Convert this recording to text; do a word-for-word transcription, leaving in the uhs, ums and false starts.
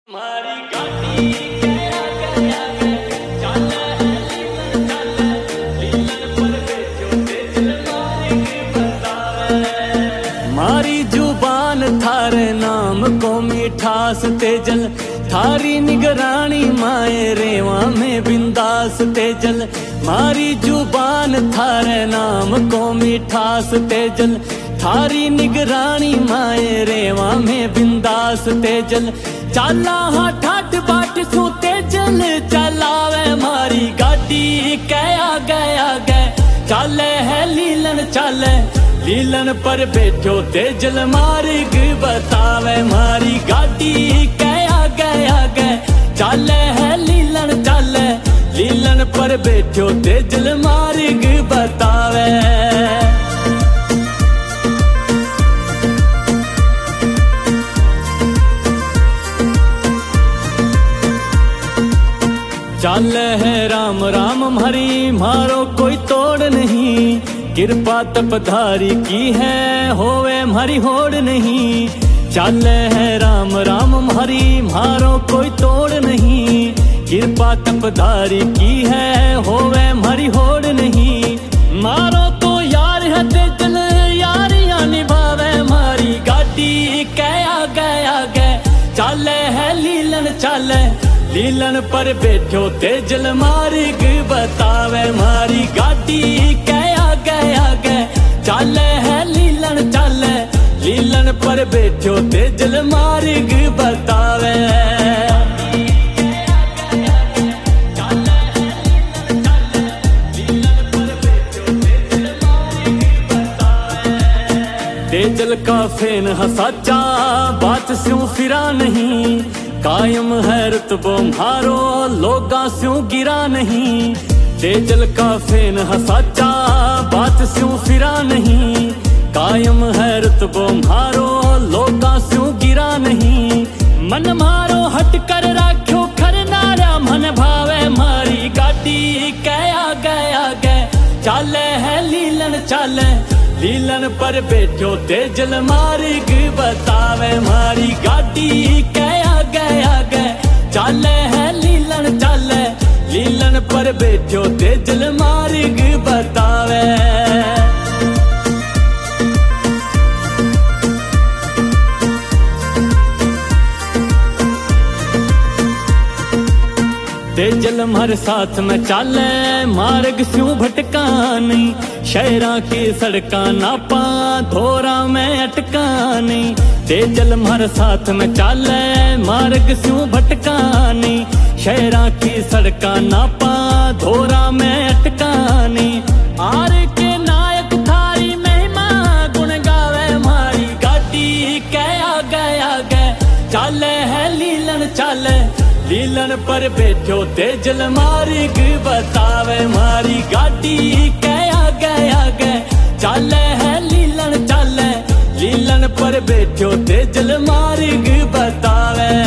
मारी गाड़ी गया गया गया चल लीलन चल लीलन पर बेचो तेजल मारी बतावे मारी जुबान थारे नाम को मिठास तेजल थारी निगरानी माए रेवा में बिंदास तेजल मारी जुबान थारे नाम को मिठास तेजल थारी निगरानी माए रेवा में बिंदास तेजल चाला हाँ ठाट बाट सू तेजल चलावे मारी गाड़ी कया गया गए चाले है लीलन चाले लीलन पर बैठो तेजल मार्ग बतावे मारी गाड़ी कया गया गए चाले है लीलन चाले लीलन पर बैठो तेजल मार्ग बतावे चल है राम राम हरी मारो कोई तोड़ नहीं कृपा तपधारी की है होवे हमारी होड़ नहीं चल है राम राम हरी मारो कोई तोड़ नहीं कृपा तपधारी की है होवे हमारी होड़ नहीं मारो तो यार है तेजल यारियां निभावे मारी गाड़ी कया गया गए चले है लीलन चले लीलन पर बैठो तेजल मार्ग बतावे मारी गाड़ी कया गया गए चले है लीलन चले लीलन पर बैठो तेजल मार्ग बतावे तेजल का फेन हसाचा बात स्यों फिरा नहीं कायम है रुतबो मारो लोगा स्यों गिरा नहीं तेजल का फेन हसाचा बात स्यों फिरा नहीं कायम है रुतबो मारो लोगा स्यों गिरा नहीं मन मारो हट कर राख्यो खरनारा मन भावे मारी गाड़ी कया गया गए चाले है लीलन चाले लीलन पर बैठो तेजल मार्ग बतावे मारी गाड़ी कया गया गए चाले है लीलन चाले लीलन पर बैठो तेजल मार्ग बतावे तेजल हमारे साथ में चाले मार्ग स्यों भटका नहीं शहरा की सड़का नापा धोरा में अटका नहीं तेजल हमारे साथ में चाले मार्ग स्यों भटका नहीं शहरा की सड़का नापा धोरा में अटका नहीं आर के नायक थारी महिमा गुण गावे मारी गाड़ी कया गया गए चाले है लीलन चाले लीलन पर बैठो तेजल मार्ग बतावे मारी गाड़ी कया गया गए चाले है लीलन चाले लीलन पर बैठो तेजल मार्ग बतावे।